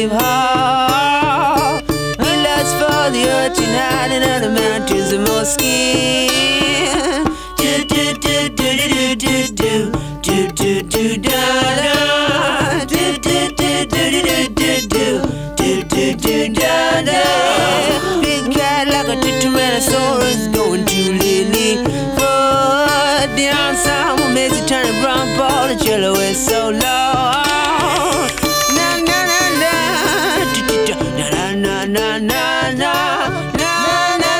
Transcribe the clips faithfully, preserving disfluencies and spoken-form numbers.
slave hall. He looks for the urchin hiding in the mountains of Moskin. Do do do do do do do do do do da da. Do do do do do do do do do da da. Big cat like a Tyrannosaurus going to Lily. But the ensemble makes it turn a brown ball. The cello is so low. Na na na na, na na na na na, na na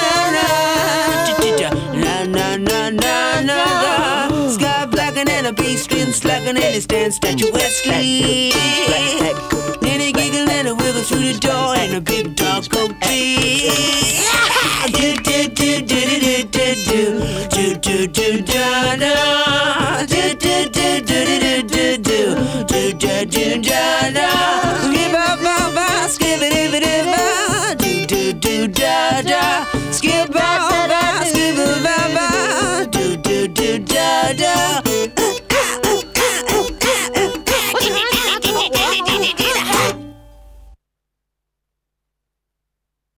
na na na na. Sky blackened and a bass string slacking and it stands statuesquely. Then he giggle and a wiggle through the door and a big dog coat tree. Do do do do do do do do do do do da da.